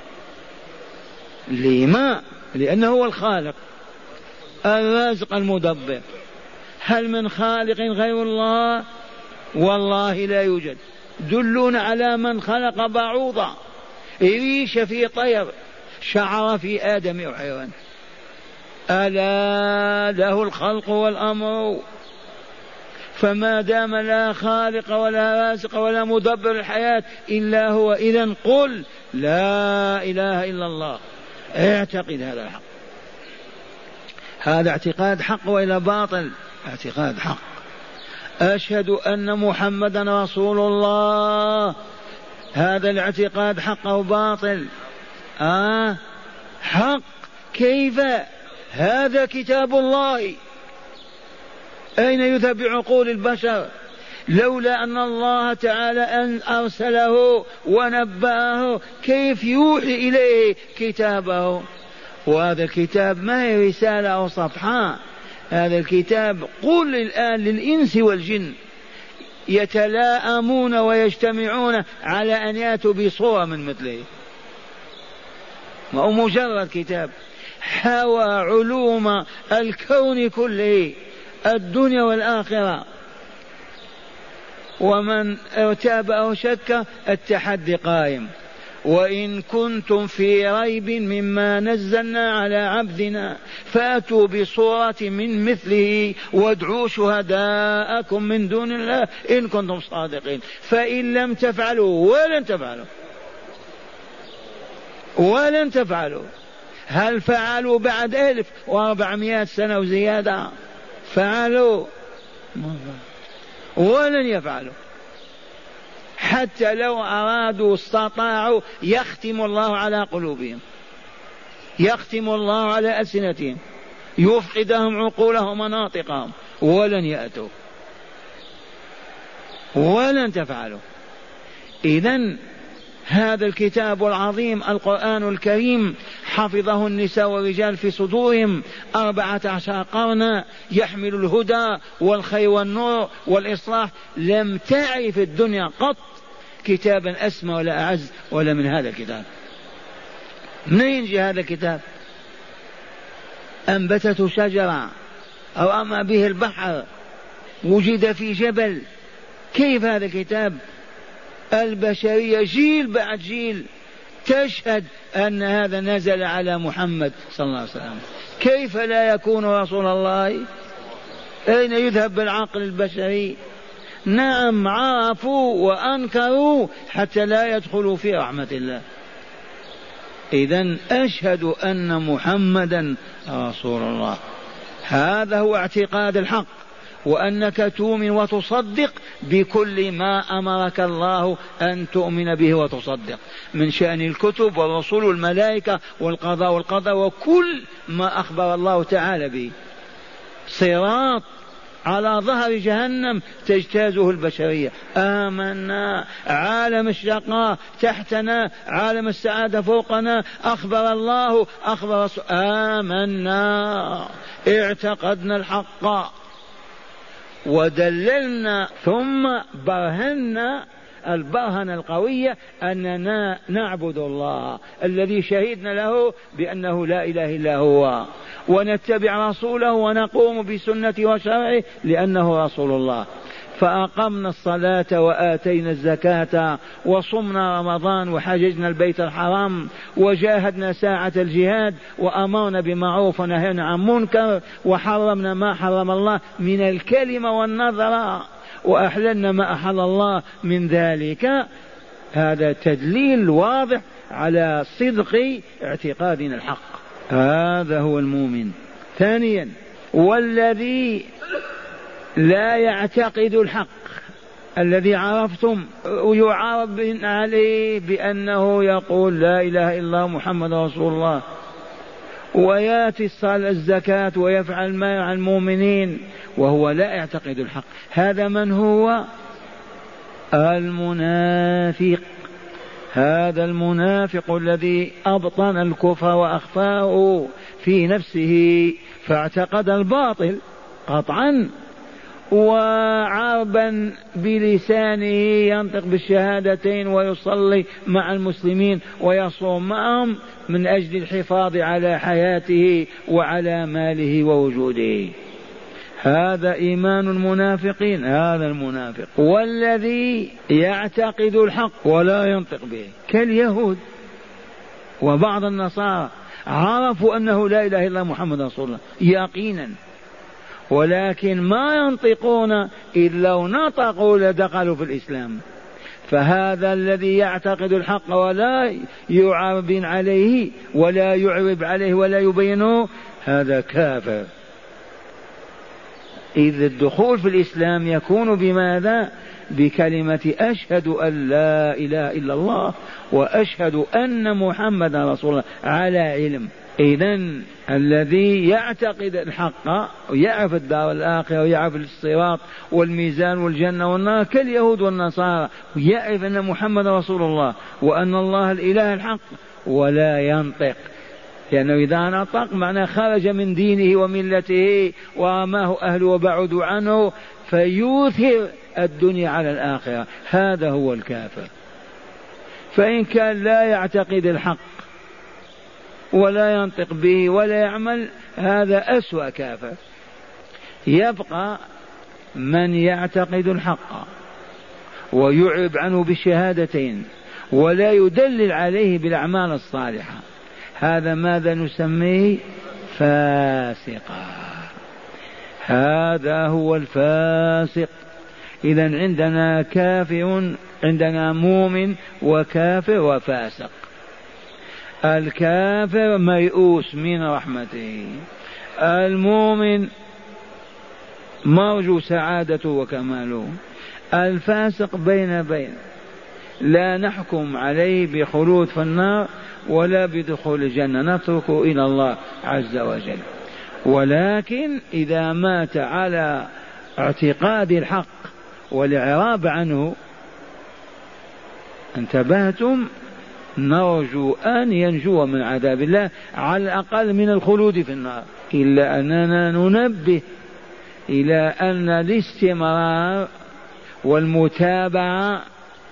لما؟ لأنه هو الخالق الرازق المدبر. هل من خالق غير الله؟ والله لا يوجد. دلونا على من خلق بعوضة، ريش في طير، شعر في آدم وحيوان. ألا له الخلق والأمر؟ فما دام لا خالق ولا رازق ولا مدبر الحياة إلا هو، إذن قل لا إله إلا الله، اعتقد هذا الحق. هذا اعتقاد حق وإلا باطل؟ اعتقاد حق. أشهد أن محمدا رسول الله، هذا الاعتقاد حق أو باطل؟ حق. كيف؟ هذا كتاب الله، أين يذهب بعقول البشر؟ لولا أن الله تعالى أن أرسله ونبأه كيف يوحي إليه كتابه؟ وهذا الكتاب ما هي رسالة أو صفحة، هذا الكتاب قل الآن للإنس والجن يتلاءمون ويجتمعون على أن يأتوا بصورة من مثله. ما هو مجرد كتاب، حوى علوم الكون كله، الدنيا والآخرة. ومن ارتاب أو شك التحدي قائم. وإن كنتم في ريب مما نزلنا على عبدنا فأتوا بصورة من مثله وادعوا شهداءكم من دون الله إن كنتم صادقين. فإن لم تفعلوا ولن تفعلوا هل فعلوا بعد 1400 سنة وزيادة؟ فعلوا ولن يفعلوا. حتى لو أرادوا استطاعوا يختم الله على قلوبهم، يختم الله على ألسنتهم، يفقدهم عقولهم ومناطقهم، ولن يأتوا ولن تفعلوا. إذن هذا الكتاب العظيم القرآن الكريم حفظه النساء والرجال في صدورهم 14 قرنا، يحمل الهدى والخير والنور والإصلاح. لم تعرف الدنيا قط كتابا أسمى ولا أعز ولا من هذا الكتاب. منين يجي هذا الكتاب؟ أنبتته شجرة أو أما به البحر، وجد في جبل. كيف هذا الكتاب؟ البشرية جيل بعد جيل تشهد أن هذا نزل على محمد صلى الله عليه وسلم. كيف لا يكون رسول الله؟ أين يذهب بالعقل البشري؟ نعم، عرفوا وأنكروا حتى لا يدخلوا في رحمة الله. إذن أشهد أن محمدا رسول الله. هذا هو اعتقاد الحق، وأنك تؤمن وتصدق بكل ما أمرك الله أن تؤمن به وتصدق من شأن الكتب والرسول والملائكة والقضاء والقدر وكل ما أخبر الله تعالى به. صراط على ظهر جهنم تجتازه البشرية. آمنا، عالم الشقاء تحتنا، عالم السعادة فوقنا، أخبر الله أخبر رسول. آمنا، اعتقدنا الحق ودللنا ثم برهنا البرهنة القوية أننا نعبد الله الذي شهدنا له بأنه لا إله إلا هو، ونتبع رسوله ونقوم بسنته وشرعه لأنه رسول الله. فأقمنا الصلاة وآتينا الزكاة وصمنا رمضان وحججنا البيت الحرام وجاهدنا ساعة الجهاد وأمرنا بمعروف ونهينا عن منكر وحرمنا ما حرم الله من الكلمة والنظر وأحللنا ما أحل الله من ذلك. هذا تدليل واضح على صدق اعتقادنا الحق. هذا هو المؤمن. ثانيا، والذي لا يعتقد الحق الذي عرفتم ويعرب عليه بأنه يقول لا إله إلا الله محمد رسول الله وياتي الصلاة الزكاة ويفعل ما مع المؤمنين وهو لا يعتقد الحق، هذا من هو؟ المنافق. هذا المنافق الذي أبطن الكفر وأخفاه في نفسه فاعتقد الباطل قطعا، وعربا بلسانه ينطق بالشهادتين ويصلي مع المسلمين ويصوم معهم من أجل الحفاظ على حياته وعلى ماله ووجوده. هذا إيمان المنافقين. هذا المنافق. والذي يعتقد الحق ولا ينطق به كاليهود وبعض النصارى، عرفوا أنه لا إله إلا محمد رسول الله يقينا، ولكن ما ينطقون إلا لو نطقوا لدخلوا في الإسلام. فهذا الذي يعتقد الحق ولا يعرب عليه ولا يعرب عليه ولا يبينه هذا كافر. إذ الدخول في الإسلام يكون بماذا؟ بكلمة أشهد أن لا إله إلا الله وأشهد أن محمد رسول الله على علم. إذن الذي يعتقد الحق ويعرف الدار الآخرة ويعرف الصراط والميزان والجنة والنار كاليهود والنصارى، ويعرف أن محمد رسول الله وأن الله الإله الحق ولا ينطق، لأنه إذا نطق معناه خرج من دينه وملته ورماه أهله وبعدوا عنه فيوثر الدنيا على الآخرة. هذا هو الكافر. فإن كان لا يعتقد الحق ولا ينطق به ولا يعمل هذا أسوأ كافر. يبقى من يعتقد الحق ويعرب عنه بالشهادتين ولا يدلل عليه بالأعمال الصالحة، هذا ماذا نسميه؟ فاسقا. هذا هو الفاسق. إذن عندنا كافر، عندنا مؤمن وكافر وفاسق. الكافر ميؤوس من رحمته، المؤمن مرجو سعادته وكماله، الفاسق بين لا نحكم عليه بخلود في النار ولا بدخول الجنة، نتركه إلى الله عز وجل. ولكن إذا مات على اعتقاد الحق والإعراض عنه، انتبهتم، نرجو أن ينجو من عذاب الله على الأقل من الخلود في النار. إلا أننا ننبه إلى أن الاستمرار والمتابعة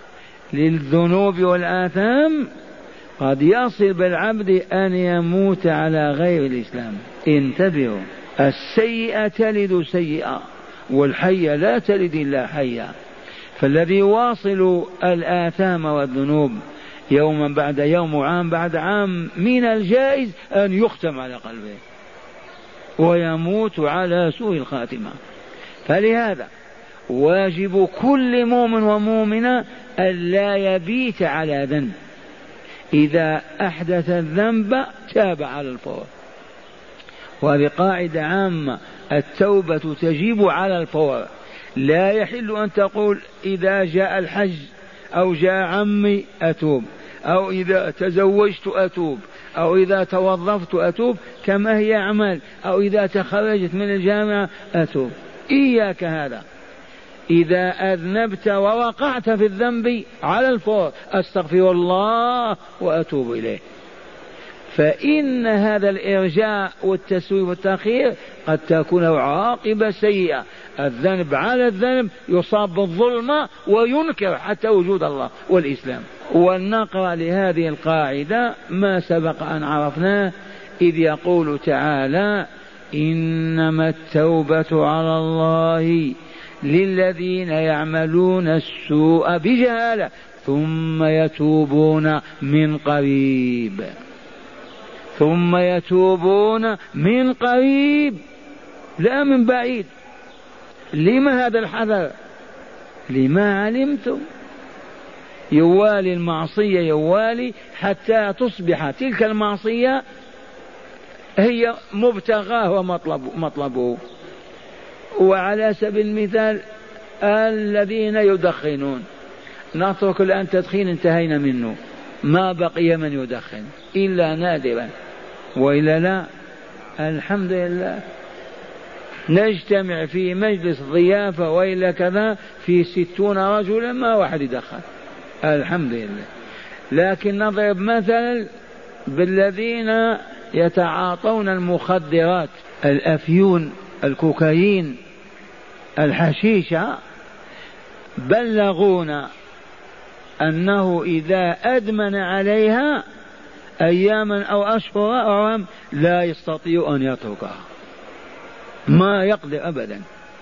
للذنوب والآثام قد يصل بالعبد أن يموت على غير الإسلام. انتبهوا، السيئة تلد سيئة والحية لا تلد إلا حية. فالذي يواصل الآثام والذنوب يوما بعد يوم وعام بعد عام من الجائز أن يختم على قلبه ويموت على سوء الخاتمة. فلهذا واجب كل مؤمن ومؤمنة ألا يبيت على ذنب، إذا أحدث الذنب تاب على الفور. وهذه قاعدة عامة، التوبة تجب على الفور. لا يحل أن تقول إذا جاء الحج أو جاء عمي أتوب، أو إذا تزوجت أتوب، أو إذا توظفت أتوب كما هي أعمال، أو إذا تخرجت من الجامعة أتوب. إياك هذا. إذا أذنبت ووقعت في الذنب على الفور أستغفر الله وأتوب إليه. فإن هذا الإرجاء والتسويف والتأخير قد تكون عاقبة سيئة. الذنب على الذنب يصاب بالظلمة وينكر حتى وجود الله والإسلام. ولنقرأ لهذه القاعدة ما سبق أن عرفناه، إذ يقول تعالى: إنما التوبة على الله للذين يعملون السوء بجهالة ثم يتوبون من قريب. ثم يتوبون من قريب لا من بعيد. لما هذا الحذر؟ لما علمتم يوالي المعصية يوالي حتى تصبح تلك المعصية هي مبتغاه ومطلبه. وعلى سبيل المثال الذين يدخنون، نترك الآن تدخين انتهينا منه، ما بقي من يدخن إلا نادرا، وإلا لا الحمد لله نجتمع في مجلس ضيافة وإلا كذا في 60 رجلا ما واحد يدخن الحمد لله. لكن نضرب مثلا بالذين يتعاطون المخدرات، الأفيون، الكوكايين، الحشيشة، بلغونا أنه إذا أدمن عليها أياما أو أشهر أو عام لا يستطيع أن يتركها، ما يقدر أبدا.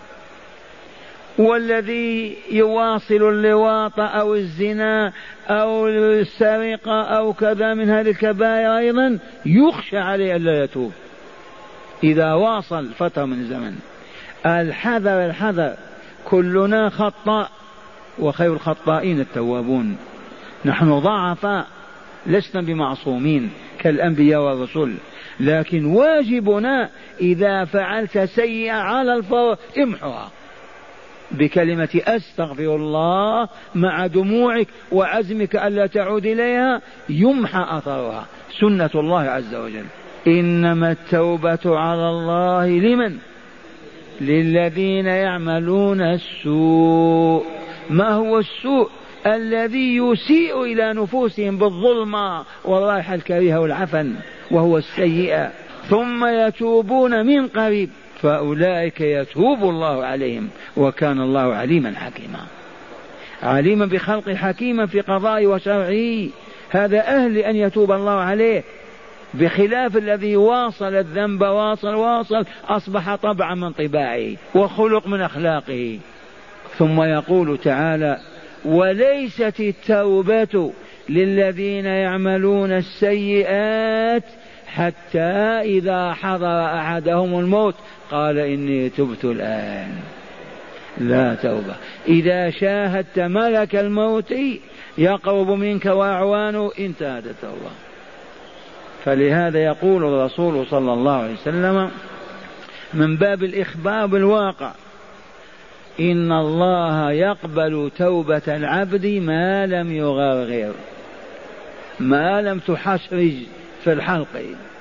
والذي يواصل اللواط أو الزنا أو السرقة أو كذا من هذه الكبائر أيضا يخشى عليه ألا يتوب إذا واصل فترة من الزمن. الحذر الحذر، كلنا خطاء وخير الخطائين التوابون. نحن ضعفاء لسنا بمعصومين كالأنبياء والرسل، لكن واجبنا إذا فعلت سيئة على الفور امحها بكلمة أستغفر الله مع دموعك وعزمك ألا تعود إليها، يمحى أثرها، سنة الله عز وجل. إنما التوبة على الله لمن؟ للذين يعملون السوء. ما هو السوء؟ الذي يسيء إلى نفوسهم بالظلمة والرائحة الكريهة والعفن، وهو السيئة، ثم يتوبون من قريب فأولئك يتوب الله عليهم وكان الله عليما حكيما. عليما بخلق حكيما في قضاء وشرعه، هذا أهل أن يتوب الله عليه، بخلاف الذي واصل الذنب واصل أصبح طبعا من طباعه وخلق من أخلاقه. ثم يقول تعالى: وليست التوبة للذين يعملون السيئات حتى إذا حضر أحدهم الموت قال إني تبت الآن. لا توبة. إذا شاهدت ملك الموت يقرب منك وأعوانه انتهت التوبة. فلهذا يقول الرسول صلى الله عليه وسلم من باب الإخبار بالواقع إن الله يقبل توبة العبد ما لم يغرغر، ما لم تحشرج في الحلق.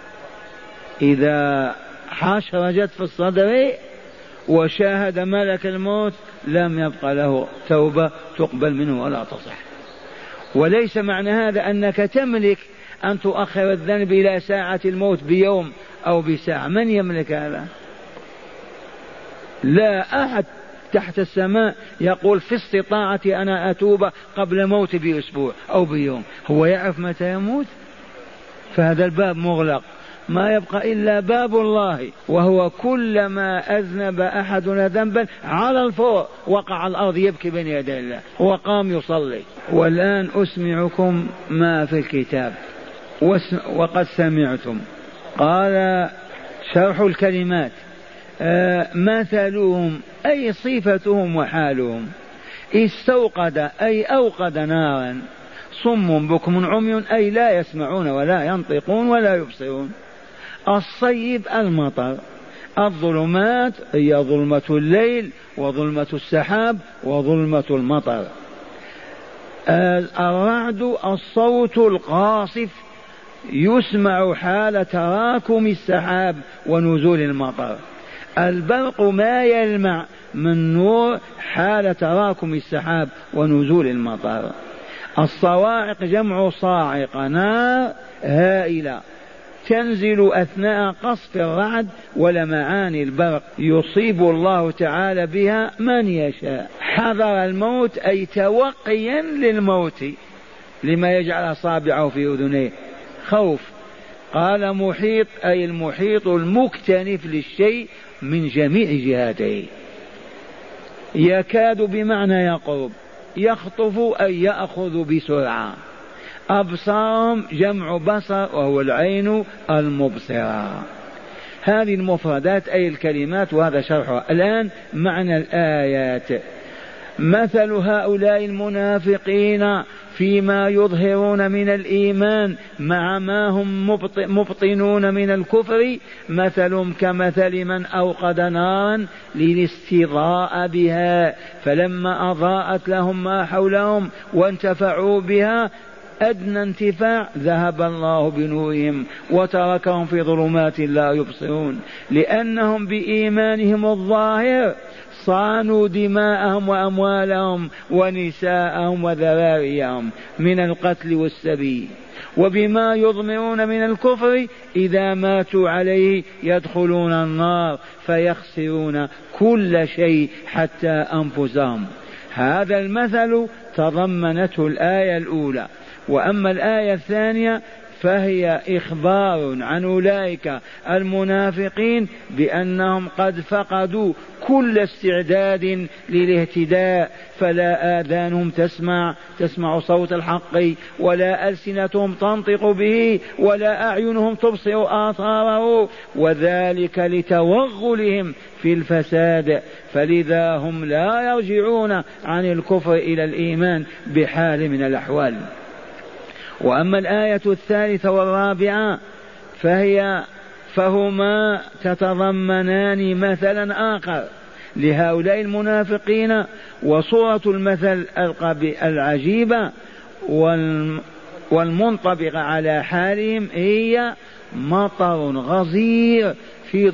إذا حشرجت في الصدر وشاهد ملك الموت لم يبقى له توبة تقبل منه ولا تصح. وليس معنى هذا أنك تملك أن تؤخر الذنب إلى ساعة الموت بيوم أو بساعة. من يملك هذا؟ لا أحد تحت السماء يقول في استطاعتي أنا أتوب قبل موتي بأسبوع أو بيوم. هو يعرف متى يموت؟ فهذا الباب مغلق، ما يبقى إلا باب الله، وهو كلما أذنب أحدنا ذنبا على الفور وقع على الأرض يبكي بين يدي الله وقام يصلي. والآن أسمعكم ما في الكتاب وقد سمعتم. قال شرح الكلمات مثلهم أي صفتهم وحالهم استوقد أي أوقد نارا صم بكم عمي أي لا يسمعون ولا ينطقون ولا يبصرون. الصيب المطر، الظلمات هي ظلمة الليل وظلمة السحاب وظلمة المطر. الرعد الصوت القاصف يسمع حال تراكم السحاب ونزول المطر. البرق ما يلمع من نور حال تراكم السحاب ونزول المطر. الصواعق جمع صاعق، نار هائلة تنزل أثناء قصف الرعد ولمعان البرق يصيب الله تعالى بها من يشاء. حذر الموت أي توقيا للموت لما يجعل أصابعه في أذنيه خوف. قال محيط أي المحيط المكتنف للشيء من جميع جهاته. يكاد بمعنى يقرب، يخطف أي يأخذ بسرعة. أبصارهم جمع بصر وهو العين المبصرة. هذه المفردات أي الكلمات وهذا شرحها. الآن معنى الآيات. مثل هؤلاء المنافقين فيما يظهرون من الإيمان مع ما هم مبطنون من الكفر مثلهم كمثل من أوقد نارا للاستضاء بها فلما أضاءت لهم ما حولهم وانتفعوا بها أدنى انتفاع ذهب الله بنورهم وتركهم في ظلمات لا يبصرون. لأنهم بإيمانهم الظاهر صانوا دماءهم وأموالهم ونساءهم وذراريهم من القتل والسبي، وبما يضمرون من الكفر إذا ماتوا عليه يدخلون النار فيخسرون كل شيء حتى أنفسهم. هذا المثل تضمنته الآية الأولى. وأما الآية الثانية فهي إخبار عن أولئك المنافقين بأنهم قد فقدوا كل استعداد للاهتداء، فلا آذانهم تسمع صوت الحق ولا ألسنتهم تنطق به ولا أعينهم تبصر آثاره، وذلك لتوغلهم في الفساد، فلذا هم لا يرجعون عن الكفر إلى الإيمان بحال من الأحوال. وأما الآية الثالثة والرابعة فهما تتضمنان مثلا آخر لهؤلاء المنافقين. وصورة المثل العجيبة والمنطبقة على حالهم هي مطر غزير في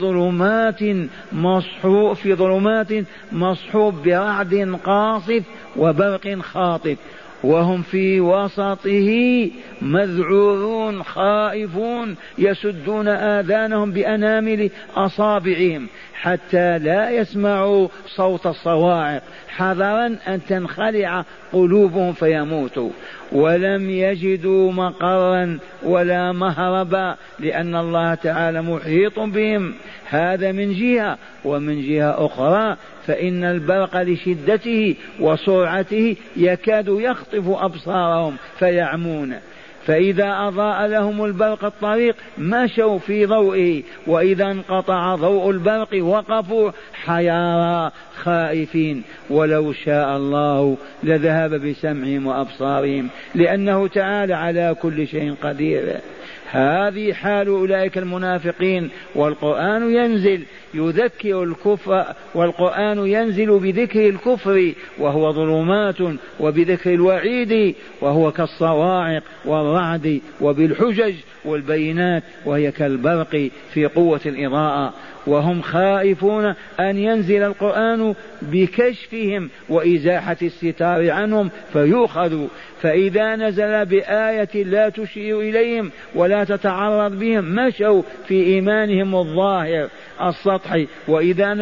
ظلمات مصحوب برعد قاصف وبرق خاطف، وهم في وسطه مذعورون خائفون يسدون آذانهم بأنامل أصابعهم حتى لا يسمعوا صوت الصواعق حذرا أن تنخلع قلوبهم فيموتوا. ولم يجدوا مقرا ولا مهربا لأن الله تعالى محيط بهم. هذا من جهة، ومن جهة أخرى فإن البرق لشدته وسرعته يكاد يخطف أبصارهم فيعمون، فإذا أضاء لهم البرق الطريق مشوا في ضوئه، وإذا انقطع ضوء البرق وقفوا حيارى خائفين. ولو شاء الله لذهب بسمعهم وأبصارهم، لأنه تعالى على كل شيء قدير. هذه حال أولئك المنافقين، والقرآن ينزل يذكر الكفر، والقرآن ينزل بذكر الكفر وهو ظلمات، وبذكر الوعيد وهو كالصواعق والرعد، وبالحجج والبينات وهي كالبرق في قوة الإضاءة. وهم خائفون أن ينزل القرآن بكشفهم وإزاحة الستار عنهم فيؤخذوا، فإذا نزل بآية لا تشير إليهم ولا تتعرض بهم مشوا في إيمانهم الظاهر السطحي، وإذا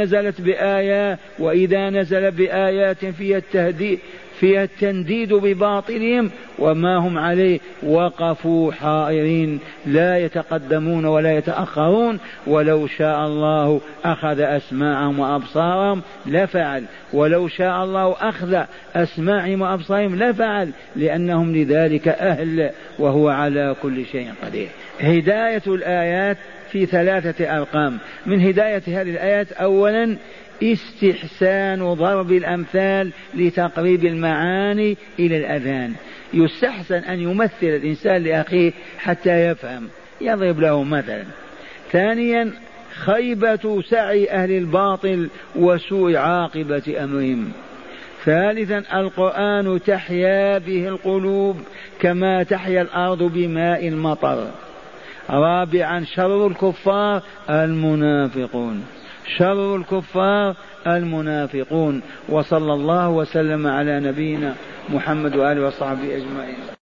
نزل بآيات فيها التنديد بباطلهم وما هم عليه وقفوا حائرين لا يتقدمون ولا يتأخرون. ولو شاء الله أخذ أسماعهم وأبصارهم لفعل، ولو شاء الله أخذ أسماعهم وأبصارهم لفعل، لأنهم لذلك أهل وهو على كل شيء قدير. هداية الآيات في 3 أرقام. من هداية هذه الآيات أولا استحسان ضرب الأمثال لتقريب المعاني إلى الأذهان. يستحسن أن يمثل الإنسان لأخيه حتى يفهم، يضرب له مثلا. ثانيا خيبة سعي أهل الباطل وسوء عاقبة أمرهم. ثالثا القرآن تحيا به القلوب كما تحيا الأرض بماء المطر. رابعا شر الكفار المنافقون، شر الكفار المنافقون. وصلى الله وسلم على نبينا محمد وآله وصحبه أجمعين.